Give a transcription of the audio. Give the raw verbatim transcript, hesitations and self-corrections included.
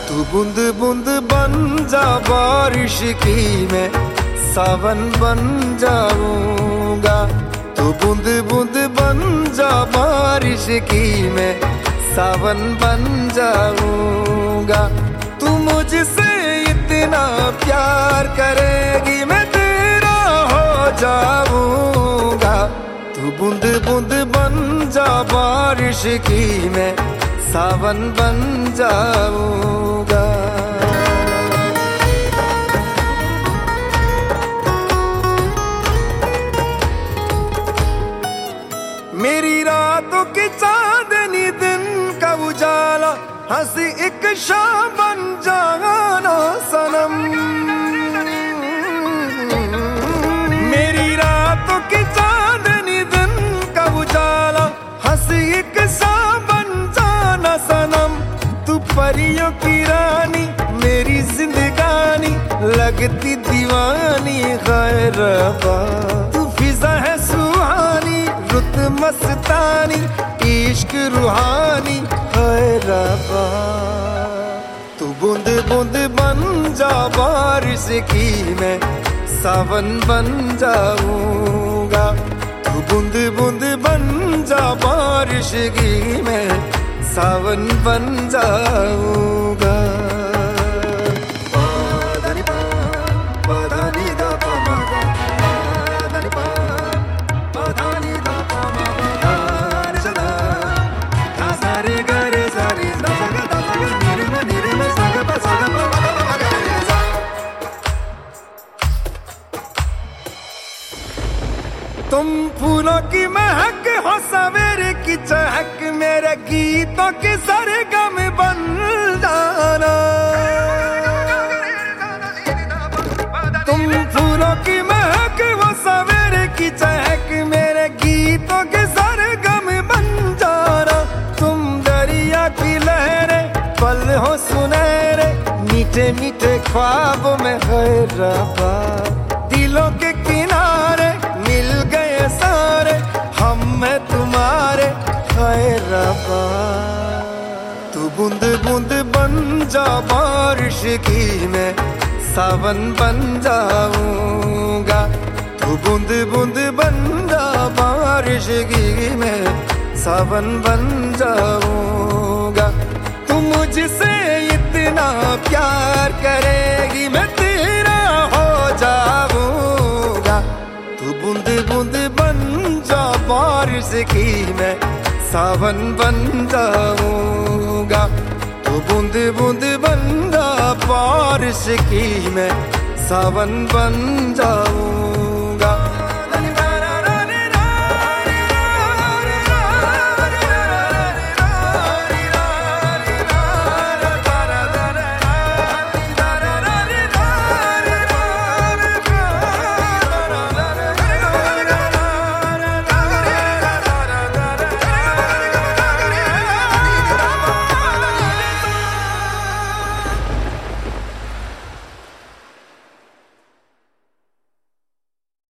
तू बूंद बूंद बन जा बारिश की, मैं सावन बन जाऊंगा। तू बूंद बूंद बन जा बारिश की, मैं सावन बन जाऊंगा। तू मुझसे इतना प्यार करेगी, मैं तेरा हो जाऊंगा। तू बूंद बूंद बन जा बारिश की, मैं सावन बन जाऊंगा। मेरी रातों की चांदनी दिन का उजाला, हंसी एक शाम बन जाना सनम। मेरी रातों की चांदनी दिन का उजाला, हंसी एक शाम बन जाना सनम। तू परियों की रानी मेरी जिंदगानी, लगती दीवानी गैरबा। तू फिजा है सुहानी रुत मस्तानी, इश्क रूहानी गैरबा। तू बूंद बूंद बन जा बारिश की, मैं सावन बन जाऊंगा। तू बूंद बूंद बन जा बारिश की, मैं सावन बन जाऊंगा। तुम फूलों की महक हो सवेरे की चहक, मेरे गीतों के सरगम बन जाना। तुम फूलों की महक हो सवेरे की चहक, मेरे गीतों के सरगम बन जाना। तुम दरिया की लहरें पल हो सुनहरे, मीठे मीठे ख्वाबों में गैरबा। दिलों के किनारे मिल गए सारे, हम में तुम्हारे गैरबा। तू बूंद बूंद बन जा बारिश की, मैं सावन बन जाऊंगा। तू बूंद बूंद बन जा बारिश की, मैं सावन बन जाऊंगा। तू मुझसे इतना प्यार करेगी, मैं तेरा हो जाऊंगा। तू बूंद बूंद बन जा बारिश की, मैं सावन बन जाऊंगा। तू बूंद बूंद बन जा बारिश की, मैं सावन बन जाऊंगा।